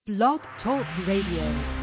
Blog Talk Radio.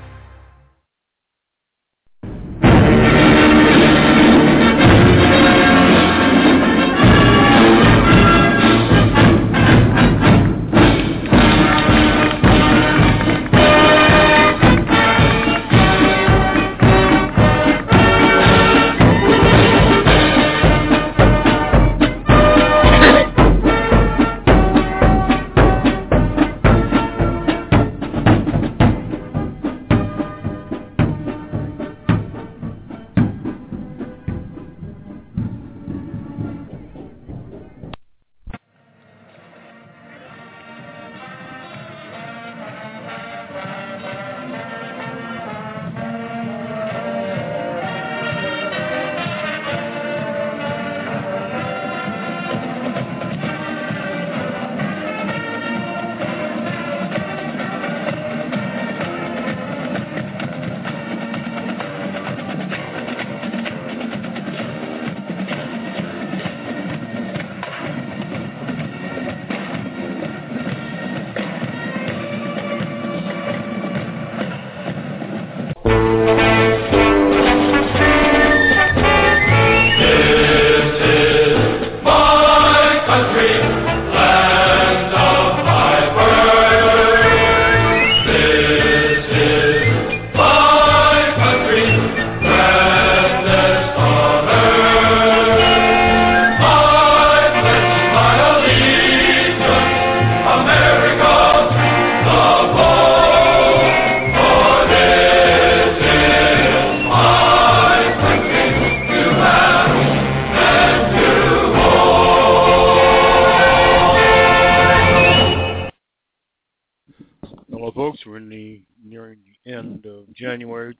January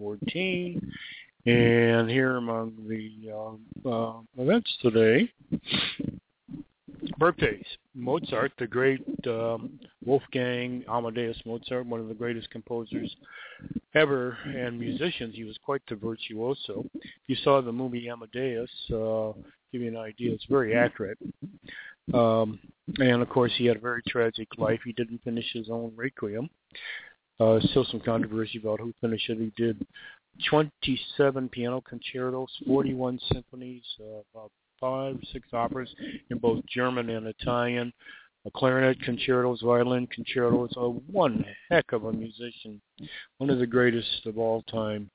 2014, and here among the events today, birthdays. Mozart, the great Wolfgang Amadeus Mozart, one of the greatest composers ever and musicians. He was quite the virtuoso. If you saw the movie Amadeus, give you an idea, it's very accurate. And of course, he had a very tragic life. He didn't finish his own Requiem. Still some controversy about who finished it. He did 27 piano concertos, 41 symphonies, about 5 or 6 operas in both German and Italian, clarinet concertos, violin concertos. One heck of a musician, one of the greatest of all time.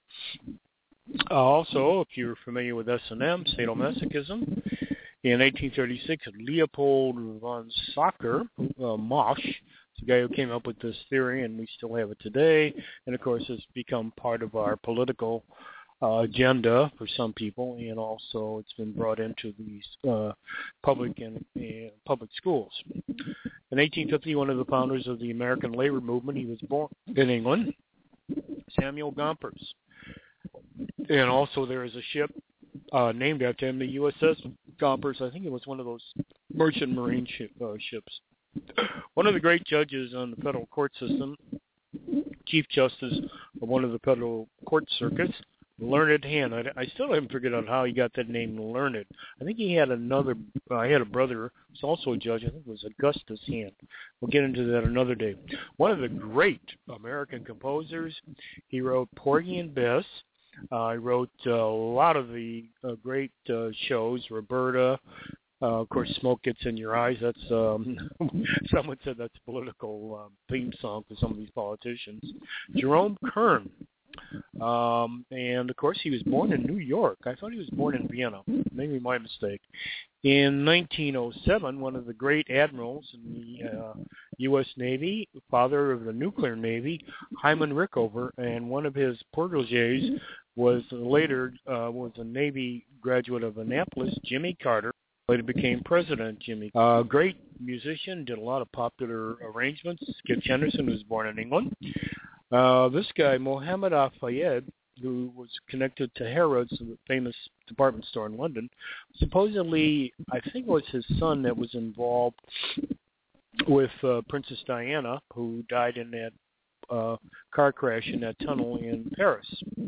Also, if you're familiar with S&M, sadomasochism, in 1836, Leopold von Sacher-Masoch, the guy who came up with this theory, and we still have it today. And, of course, it's become part of our political agenda for some people, and also it's been brought into these public schools. In 1850, one of the founders of the American labor movement, he was born in England, Samuel Gompers. And also there is a ship named after him, the USS Gompers. I think it was one of those merchant marine ships. One of the great judges on the federal court system, Chief Justice of one of the federal court circuits, Learned Hand. I still haven't figured out how he got that name, Learned. I think he had I had a brother who's also a judge. I think it was Augustus Hand. We'll get into that another day. One of the great American composers. He wrote Porgy and Bess. He wrote a lot of the great shows, Roberta. Of course, Smoke Gets in Your Eyes. That's someone said that's a political theme song for some of these politicians. Jerome Kern. And, of course, he was born in New York. I thought he was born in Vienna. Maybe my mistake. In 1907, one of the great admirals in the U.S. Navy, father of the nuclear Navy, Hyman Rickover, and one of his protégés was later was a Navy graduate of Annapolis, Jimmy Carter. Later became President Jimmy. Great musician, did a lot of popular arrangements. Skip Henderson was born in England. This guy, Mohammed Al-Fayed, who was connected to Harrods, the famous department store in London, supposedly, I think it was his son that was involved with Princess Diana, who died in that car crash in that tunnel in Paris.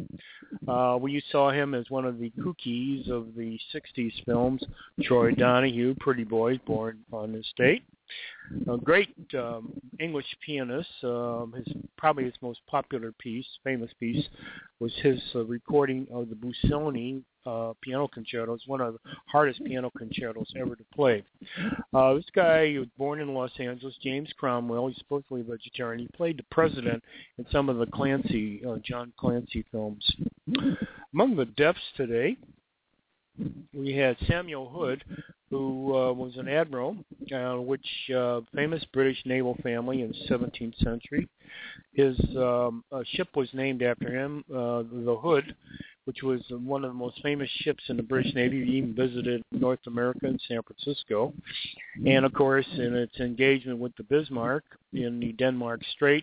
We saw him as one of the cookies of the 60s films. Troy Donahue, Pretty Boys, born on this date. A great English pianist. Probably his most popular piece, famous piece, was his recording of the Busoni piano concerto. It's one of the hardest piano concertos ever to play. This guy was born in Los Angeles, James Cromwell. He's supposedly a vegetarian. He played the president in some of the John Clancy films. Among the deaths today, we had Samuel Hood, who was an admiral, which famous British naval family in the 17th century. His ship was named after him, the Hood, which was one of the most famous ships in the British Navy. He even visited North America and San Francisco. And, of course, in its engagement with the Bismarck in the Denmark Strait,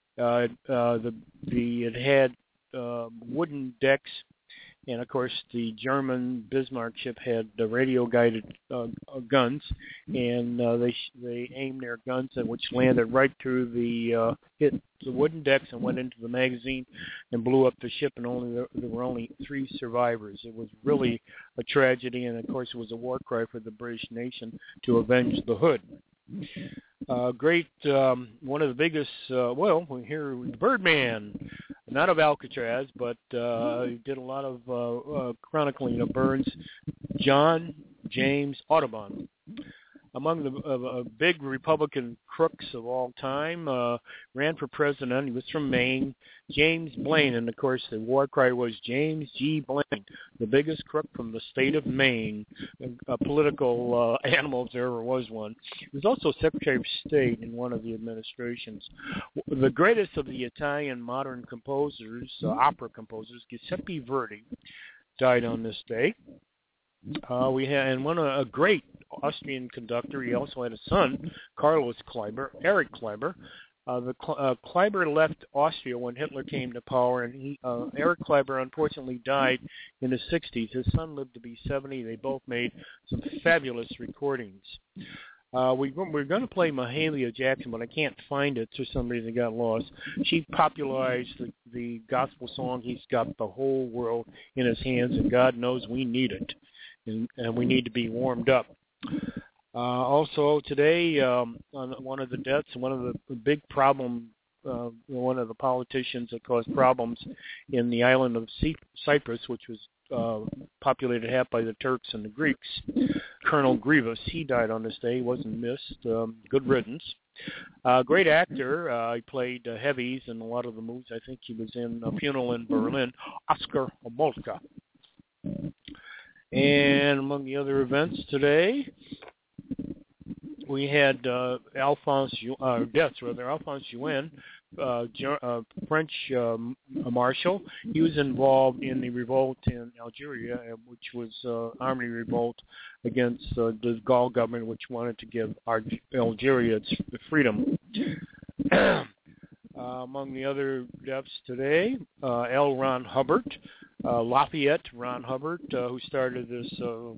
it had wooden decks. And, of course, the German Bismarck ship had radio-guided guns, and they aimed their guns, which landed right through hit the wooden decks and went into the magazine and blew up the ship, and there were only 3 survivors. It was really a tragedy, and, of course, it was a war cry for the British nation to avenge the Hood. One of the biggest, here, the Birdman. Not of Alcatraz, but he did a lot of chronicling of Burns. John James Audubon. Among the big Republican crooks of all time, ran for president. He was from Maine. James Blaine, and of course the war cry was James G. Blaine, the biggest crook from the state of Maine, a political animal if there ever was one. He was also Secretary of State in one of the administrations. The greatest of the Italian modern composers, opera composers, Giuseppe Verdi, died on this day. We had a great Austrian conductor. He also had a son, Carlos Kleiber, Erich Kleiber. Kleiber left Austria when Hitler came to power, and Erich Kleiber unfortunately died in the 60s. His son lived to be 70. They both made some fabulous recordings. We're going to play Mahalia Jackson, but I can't find it for some reason. It got lost. She popularized the gospel song, He's Got the Whole World in His Hands, and God knows we need it, and we need to be warmed up. Also today, on one of the deaths, one of the big problem, one of the politicians that caused problems in the island of Cyprus, which was populated half by the Turks and the Greeks, Colonel Grievous. He died on this day. He wasn't missed. Good riddance. Great actor. He played heavies in a lot of the movies. I think he was in A Funeral in Berlin. Oscar Homolka. And among the other events today, we had Alphonse Juin, French marshal. He was involved in the revolt in Algeria, which was army revolt against the de Gaulle government, which wanted to give Algeria its freedom. Among the other deaths today, L. Ron Hubbard, Lafayette Ron Hubbard, who started this,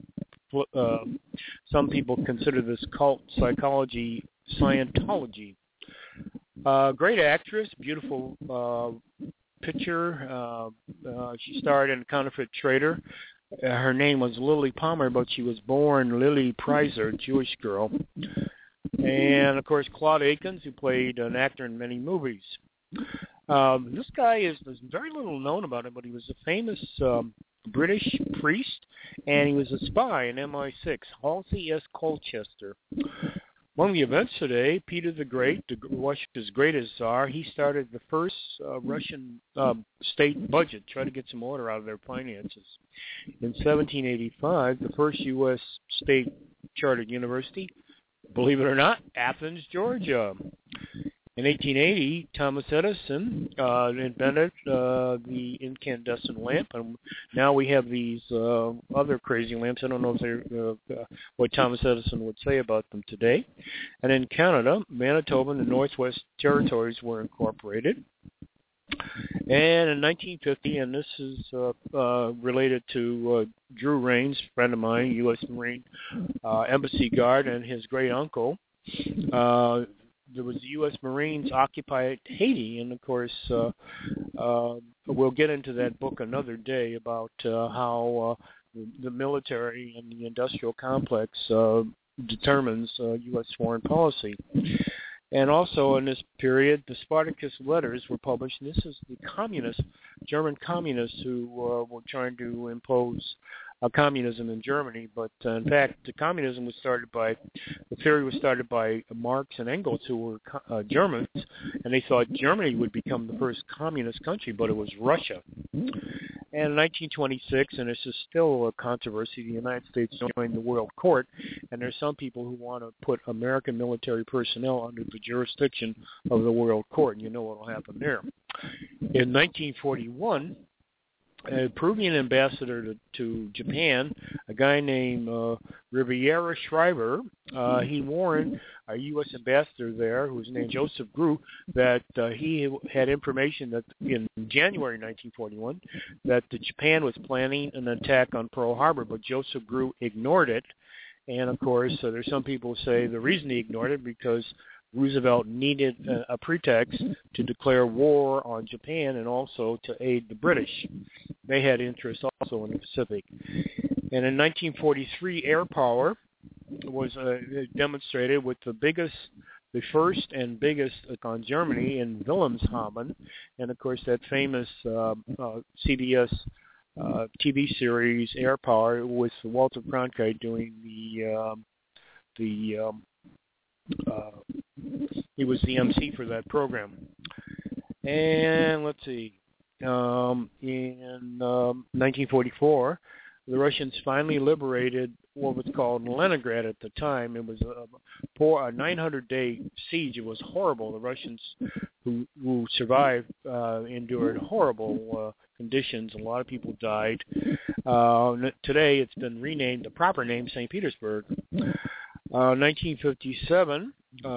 some people consider this cult psychology, Scientology. Great actress, beautiful picture. She starred in Counterfeit Trader. Her name was Lily Palmer, but she was born Lily Prizer, Jewish girl. And, of course, Claude Akins, who played an actor in many movies. This guy there's very little known about him, but he was a famous British priest, and he was a spy in MI6, Halsey S. Colchester. Among the events today, Peter the Great, Russia's greatest czar, he started the first Russian state budget, try to get some order out of their finances. In 1785, the first U.S. state chartered university, believe it or not, Athens, Georgia. In 1880, Thomas Edison invented the incandescent lamp, and now we have these other crazy lamps. I don't know if they're what Thomas Edison would say about them today. And in Canada, Manitoba and the Northwest Territories were incorporated. And in 1950, and this is related to Drew Rains, a friend of mine, U.S. Marine embassy guard, and his great uncle. There was the U.S. Marines occupied Haiti, and of course, we'll get into that book another day about how the military and the industrial complex determines U.S. foreign policy. And also in this period, the Spartacus letters were published, and this is the German communists who were trying to impose communism in Germany. But in fact, the theory was started by Marx and Engels, who were Germans, and they thought Germany would become the first communist country, but it was Russia. And in 1926, and this is still a controversy, the United States joined the World Court, and there's some people who want to put American military personnel under the jurisdiction of the World Court, and you know what will happen there. In 1941, a Peruvian ambassador to Japan, a guy named Riviera Schreiber, he warned a U.S. ambassador there, who was named Joseph Grew, that he had information that in January 1941 that Japan was planning an attack on Pearl Harbor, but Joseph Grew ignored it. And, of course, there's some people who say the reason he ignored it because Roosevelt needed a pretext to declare war on Japan and also to aid the British. They had interest also in the Pacific. And in 1943, air power was demonstrated with the first and biggest on Germany in Wilhelmshaven. And, of course, that famous CBS TV series, Air Power, with Walter Cronkite doing he was the MC for that program. And let's see, in 1944, the Russians finally liberated what was called Leningrad at the time. It was a 900-day siege. It was horrible. The Russians who survived endured horrible conditions. A lot of people died. Today, it's been renamed, the proper name, St. Petersburg. 1957,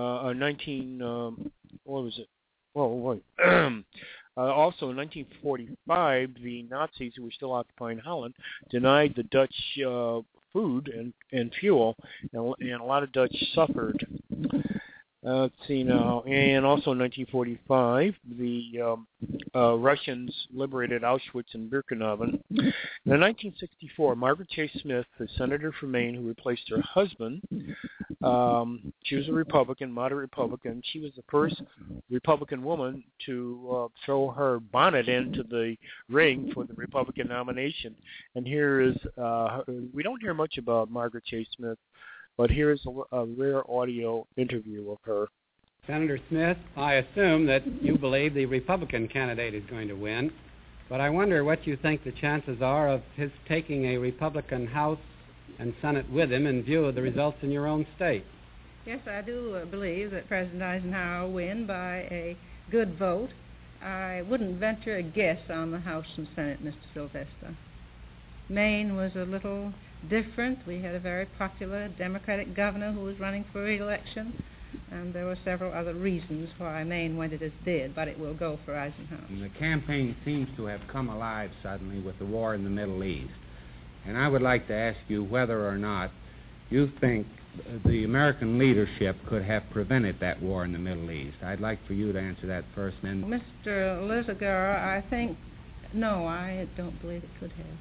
also in 1945, the Nazis, who were still occupying Holland, denied the Dutch food and fuel, and a lot of Dutch suffered. Let's see now. And also in 1945, the Russians liberated Auschwitz and Birkenau. In 1964, Margaret Chase Smith, the senator from Maine who replaced her husband, she was a Republican, moderate Republican. She was the first Republican woman to throw her bonnet into the ring for the Republican nomination. And here is, we don't hear much about Margaret Chase Smith, but here is a rare audio interview of her. Senator Smith, I assume that you believe the Republican candidate is going to win, but I wonder what you think the chances are of his taking a Republican House and Senate with him in view of the results in your own state. Yes, I do believe that President Eisenhower will win by a good vote. I wouldn't venture a guess on the House and Senate, Mr. Sylvester. Maine was a little different. We had a very popular Democratic governor who was running for re-election, and there were several other reasons why Maine went as it did, but it will go for Eisenhower. The campaign seems to have come alive suddenly with the war in the Middle East, and I would like to ask you whether or not you think the American leadership could have prevented that war in the Middle East. I'd like for you to answer that first, and then... Mr. Lizagara, I think, no, I don't believe it could have.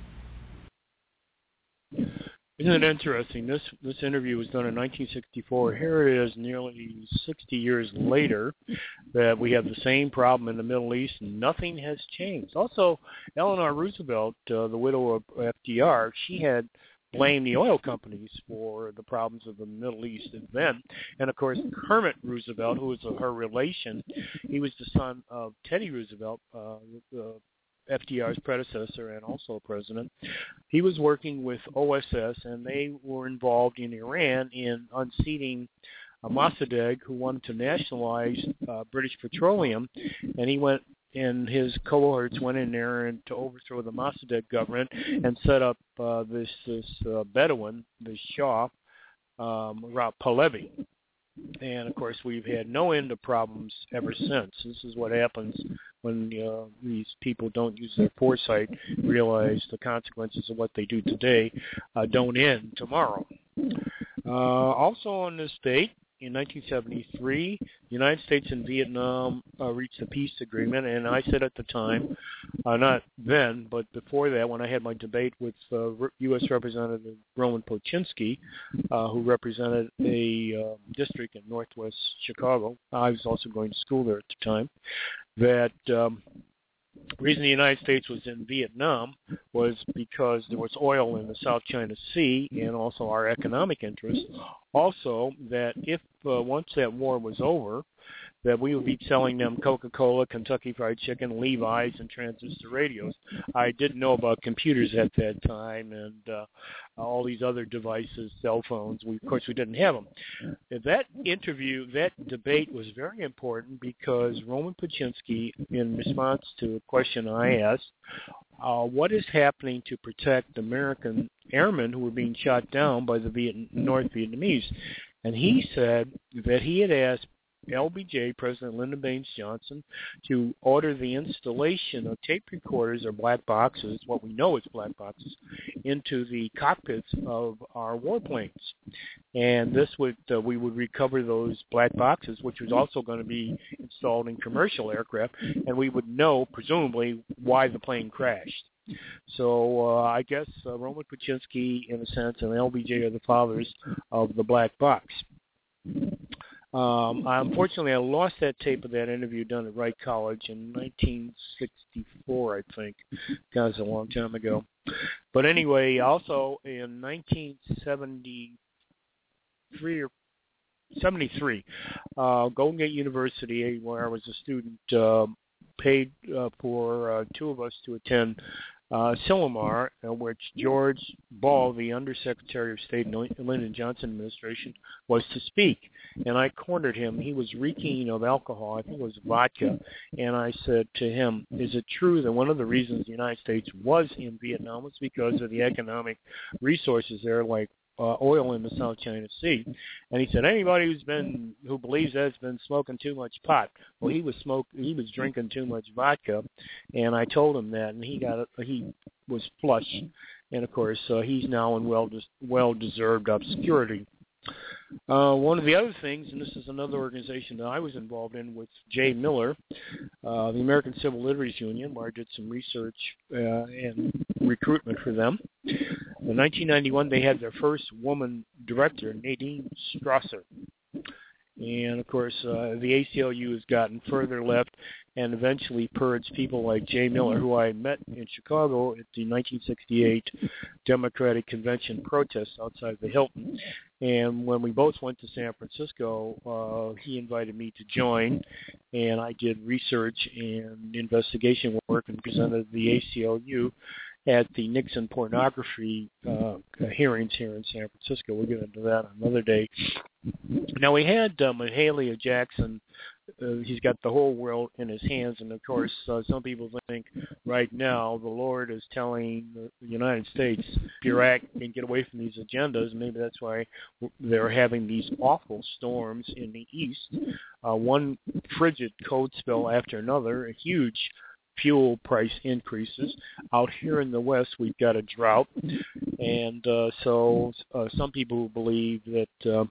Isn't it interesting? This interview was done in 1964. Here it is nearly 60 years later that we have the same problem in the Middle East, and nothing has changed. Also, Eleanor Roosevelt, the widow of FDR, she had blamed the oil companies for the problems of the Middle East then. And, of course, Kermit Roosevelt, who was her relation, he was the son of Teddy Roosevelt, FDR's predecessor and also president. He was working with OSS, and they were involved in Iran in unseating Mossadegh, who wanted to nationalize British Petroleum, and he went and his cohorts went in there and to overthrow the Mossadegh government and set up this Bedouin, the Shah, Pahlavi. And, of course, we've had no end of problems ever since. This is what happens when these people don't use their foresight, realize the consequences of what they do today don't end tomorrow. Also on this date, in 1973, the United States and Vietnam reached a peace agreement, and I said at the time, not then, but before that, when I had my debate with U.S. Representative Roman Poczynski, who represented a district in northwest Chicago. I was also going to school there at the time, that the reason the United States was in Vietnam was because there was oil in the South China Sea and also our economic interest. Also, that if once that war was over, that we would be selling them Coca-Cola, Kentucky Fried Chicken, Levi's, and transistor radios. I didn't know about computers at that time and all these other devices, cell phones. Of course, we didn't have them. That interview, that debate was very important because Roman Poczynski, in response to a question I asked, what is happening to protect American airmen who were being shot down by the North Vietnamese? And he said that he had asked LBJ, President Lyndon Baines Johnson, to order the installation of tape recorders or black boxes, what we know as black boxes, into the cockpits of our warplanes. And this would we would recover those black boxes, which was also going to be installed in commercial aircraft, and we would know, presumably, why the plane crashed. So I guess Roman Poczynski, in a sense, and LBJ are the fathers of the black box. Unfortunately, I lost that tape of that interview done at Wright College in 1964, I think. That was a long time ago. But anyway, also in 1973 or 73, Golden Gate University, where I was a student, paid for two of us to attend Silomar, which George Ball, the Undersecretary of State in the Lyndon Johnson administration, was to speak. And I cornered him. He was reeking of alcohol. I think it was vodka. And I said to him, is it true that one of the reasons the United States was in Vietnam was because of the economic resources there, like oil in the South China Sea? And he said, anybody who believes that's been smoking too much pot. Well, he was drinking too much vodka, and I told him that, and he was flush, and of course he's now in well-deserved obscurity. One of the other things, and this is another organization that I was involved in with Jay Miller, the American Civil Liberties Union, where I did some research and recruitment for them. In 1991, they had their first woman director, Nadine Strasser. And, of course, the ACLU has gotten further left and eventually purged people like Jay Miller, who I met in Chicago at the 1968 Democratic Convention protests outside the Hilton. And when we both went to San Francisco, he invited me to join, and I did research and investigation work and presented the ACLU at the Nixon pornography hearings here in San Francisco. We'll get into that another day. Now, we had Mahalia Jackson. He's got the whole world in his hands, and of course, some people think right now the Lord is telling the United States, Iraq, and get away from these agendas. Maybe that's why they're having these awful storms in the east. One frigid cold spell after another, a huge fuel price increases. Out here in the West, we've got a drought, and so some people believe that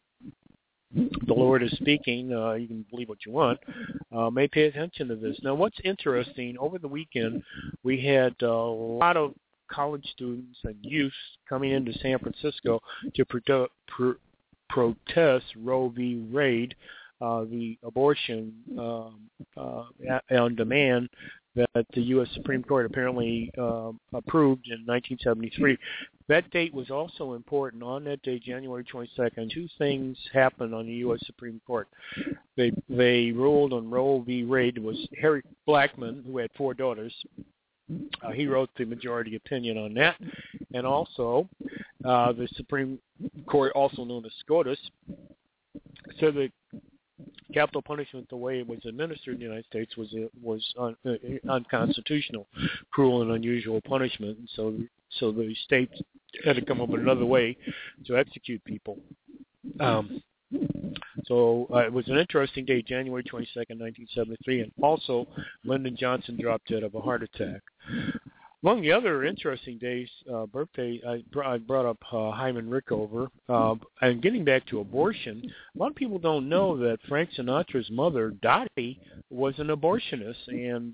the Lord is speaking. You can believe what you want. May pay attention to this. Now, what's interesting, over the weekend, we had a lot of college students and youth coming into San Francisco to protest Roe v. Wade, the abortion on demand that the U.S. Supreme Court apparently approved in 1973. That date was also important. On that day, January 22nd, two things happened on the U.S. Supreme Court. They ruled on Roe v. Wade. It was Harry Blackmun, who had 4 daughters. He wrote the majority opinion on that. And also, the Supreme Court, also known as SCOTUS, said that capital punishment, the way it was administered in the United States, was unconstitutional, cruel and unusual punishment. And so the states had to come up with another way to execute people. So it was an interesting day, January 22nd, 1973, and also Lyndon Johnson dropped dead of a heart attack. Among the other interesting days, birthday, I brought up Hyman Rickover. And getting back to abortion, a lot of people don't know that Frank Sinatra's mother, Dottie, was an abortionist. And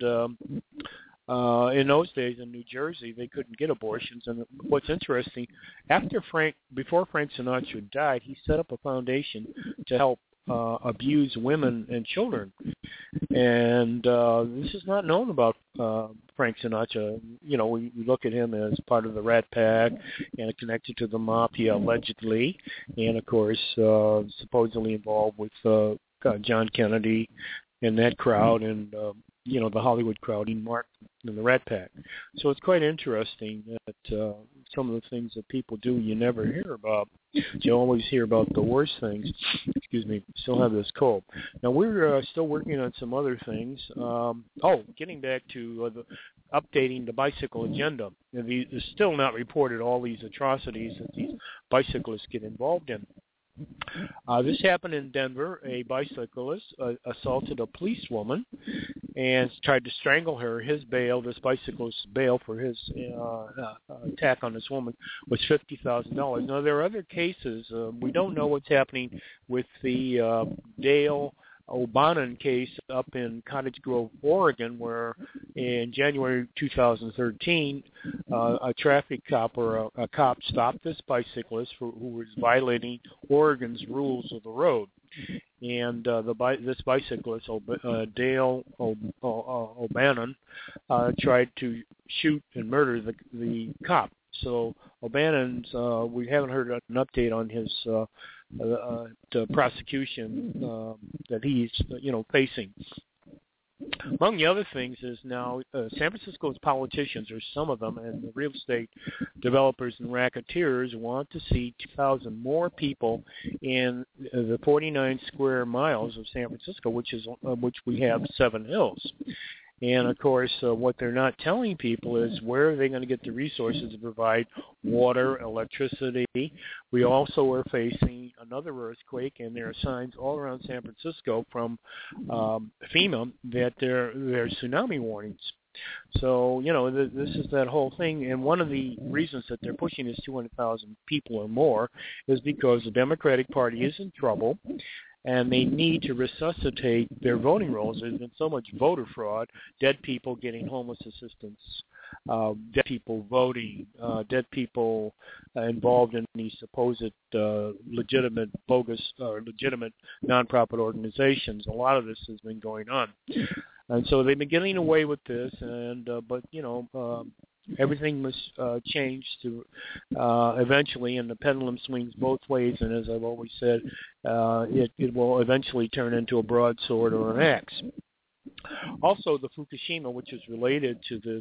in those days in New Jersey, they couldn't get abortions. And what's interesting, before Frank Sinatra died, he set up a foundation to help abuse women and children. And this is not known about Frank Sinatra. You know, we look at him as part of the Rat Pack and connected to the mafia, allegedly, and, of course, supposedly involved with John Kennedy and that crowd and, the Hollywood crowd, Dean Martin and the Rat Pack. So it's quite interesting that some of the things that people do you never hear about. You always hear about the worst things. Excuse me, still have this cold. Now, we're still working on some other things. Getting back to updating the bicycle agenda. It's still not reported all these atrocities that these bicyclists get involved in. This happened in Denver. A bicyclist assaulted a policewoman and tried to strangle her. This bicyclist's bail for his attack on this woman was $50,000. Now, there are other cases. We don't know what's happening with the Dale O'Bannon case up in Cottage Grove, Oregon, where in January 2013, a traffic cop or a cop stopped this bicyclist who was violating Oregon's rules of the road. And this bicyclist, Dale O'Bannon, tried to shoot and murder the cop. So O'Bannon's, we haven't heard an update on his the prosecution that he's facing. Among the other things is now San Francisco's politicians, or some of them, and the real estate developers and racketeers want to see 2,000 more people in the 49 square miles of San Francisco, which we have 7 hills. And, of course, what they're not telling people is where are they going to get the resources to provide water, electricity. We also are facing another earthquake, and there are signs all around San Francisco from FEMA that there are tsunami warnings. So, this is that whole thing. And one of the reasons that they're pushing this 200,000 people or more is because the Democratic Party is in trouble, and they need to resuscitate their voting rolls. There's been so much voter fraud, dead people getting homeless assistance, dead people voting, dead people involved in these supposed legitimate bogus or legitimate nonprofit organizations. A lot of this has been going on. And so they've been getting away with this, and everything must change to eventually, and the pendulum swings both ways, and as I've always said, it will eventually turn into a broadsword or an axe. Also, the Fukushima, which is related to this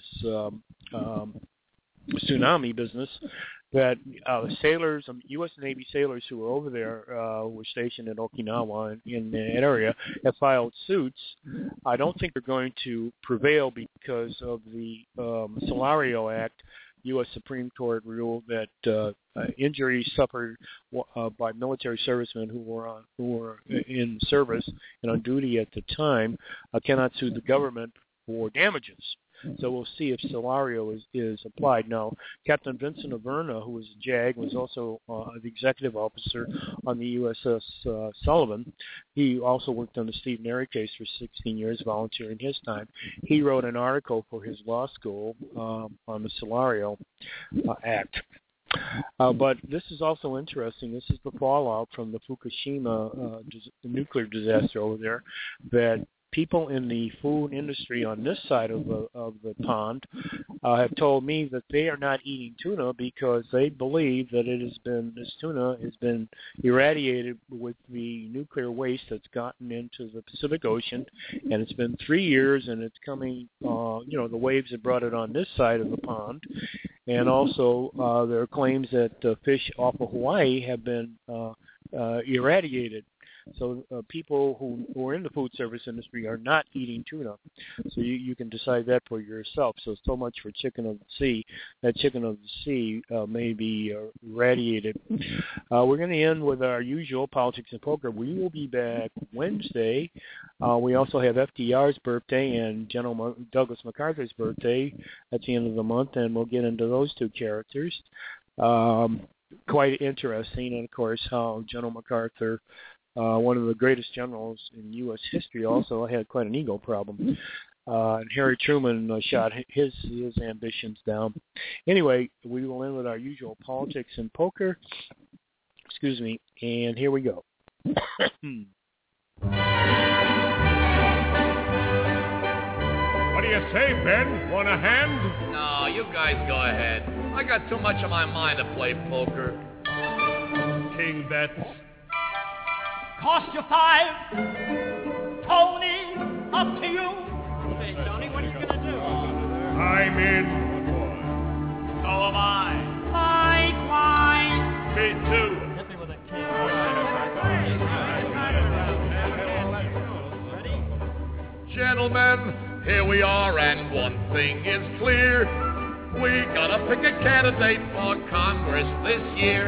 tsunami business, that sailors, U.S. Navy sailors who were over there, were stationed in Okinawa in the area, have filed suits. I don't think they're going to prevail because of the Solario Act. U.S. Supreme Court ruled that injuries suffered by military servicemen who were in service and on duty at the time cannot sue the government for damages. So we'll see if Solario is applied. Now, Captain Vincent Averna, who was a JAG, was also the executive officer on the USS Sullivan. He also worked on the Steve Neri case for 16 years, volunteering his time. He wrote an article for his law school on the Solario Act. But this is also interesting. This is the fallout from the Fukushima nuclear disaster over there, that people in the food industry on this side of the pond have told me that they are not eating tuna because they believe that this tuna has been irradiated with the nuclear waste that's gotten into the Pacific Ocean, and it's been 3 years, and it's coming. The waves have brought it on this side of the pond, and also there are claims that fish off of Hawaii have been irradiated. So people who are in the food service industry are not eating tuna. So you can decide that for yourself. So much for chicken of the sea. That chicken of the sea may be irradiated. We're going to end with our usual politics and poker. We will be back Wednesday. We also have FDR's birthday and General Douglas MacArthur's birthday at the end of the month, and we'll get into those two characters. Quite interesting, and of course how General MacArthur, one of the greatest generals in U.S. history, also had quite an ego problem. And Harry Truman shot his ambitions down. Anyway, we will end with our usual politics and poker. Excuse me, and here we go. What do you say, Ben? Want a hand? No, you guys go ahead. I got too much on my mind to play poker. King bets. Cost you 5. Tony, up to you. Hey, Tony, what are you going to do? I'm in. So am I. Likewise. Me too. Hit me with a king. Ready? Gentlemen, here we are, and one thing is clear. We gotta pick a candidate for Congress this year.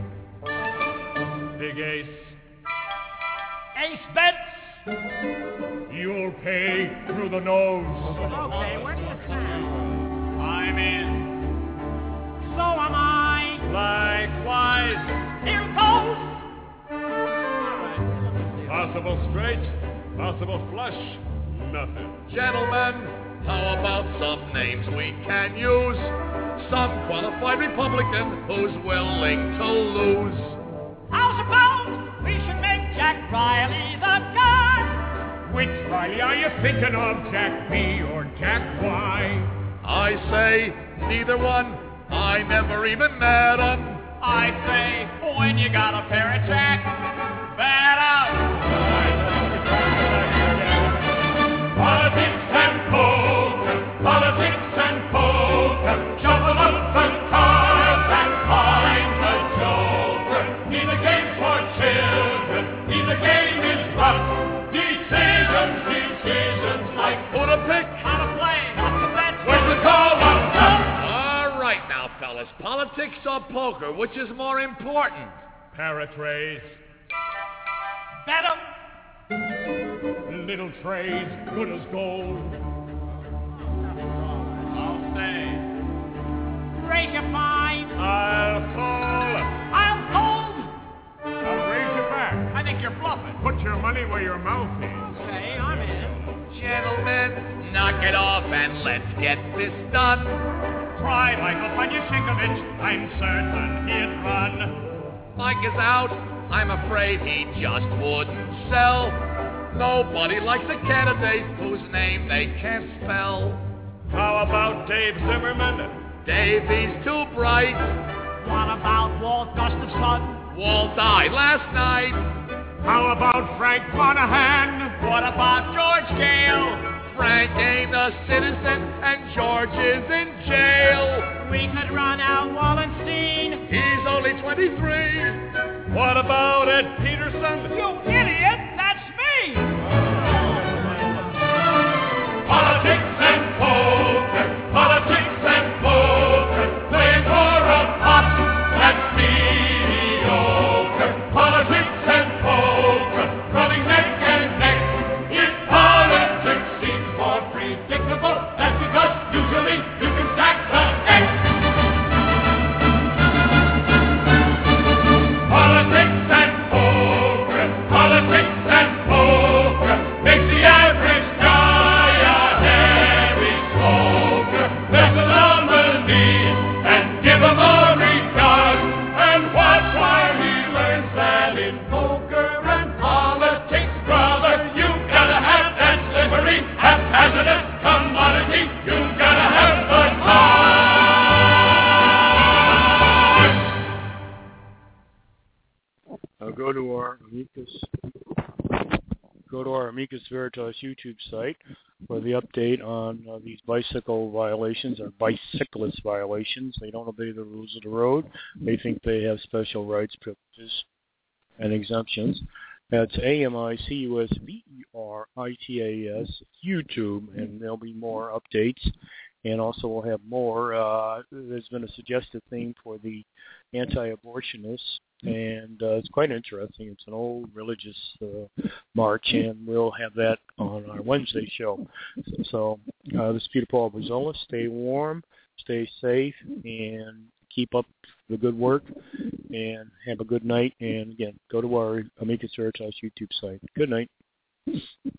Big ace. Ace bets. You'll pay through the nose. Okay, where do you stand? I'm in. So am I. Likewise. Here goes. Possible straight, possible flush, nothing. Gentlemen, how about some names we can use? Some qualified Republican who's willing to lose. How's about we should make Jack Riley the guy? Which Riley are you thinking of, Jack B or Jack Y? I say neither one. I never even met 'em. I say when you got a pair of Jack, bet up. Politics and poker, politics and poker, shuffle up and cards and find the joker. Neither game for children, neither game is rough. Decisions like Who to pick? How to play, not to bet. when the call up. All right now, fellas. Politics or poker, which is more important? Paratrays, Bet 'em. little trays, good as gold. I'll stay. Raise your fine. I'll call. I'll hold. I'll raise you back. I think you're bluffing. Put your money where your mouth is. Okay, I'm in. Gentlemen, knock it off and let's get this done. Try Michael Panyashinkovich. I'm certain he'd run. Mike is out. I'm afraid he just wouldn't sell. Nobody likes a candidate whose name they can't spell. How about Dave Zimmerman? Davy's too bright. What about Walt Gustafson? Walt died last night. How about Frank Monahan? What about George Gale? Frank ain't a citizen and George is in jail. We could run Al Wallenstein. He's only 23. What about Ed Peterson? You idiot! That's me! Politics and poker, politics and poker, playing for a pot that's mediocre. Politics and poker, running neck and neck. If politics seems more predictable, that's because usually you can stack the deck. Politics and poker, politics and poker, makes the average guy a heavy smoker. Let the nominee and give him a regard, and watch while he learns that in poker and politics, brother, you gotta have that slippery, haphazardous commodity. You gotta have the card. Go to our Amicus Veritas YouTube site for the update on these bicycle violations or bicyclist violations. They don't obey the rules of the road. They think they have special rights, privileges, and exemptions. That's AMICUSVERITAS, YouTube, and there'll be more updates. And also we'll have more. There's been a suggested theme for the anti-abortionists, and it's quite interesting. It's an old religious march, and we'll have that on our Wednesday show. So this is Peter Paul Brazola. Stay warm, stay safe, and keep up the good work, and have a good night. And again, go to our Amicus Veritas YouTube site. Good night.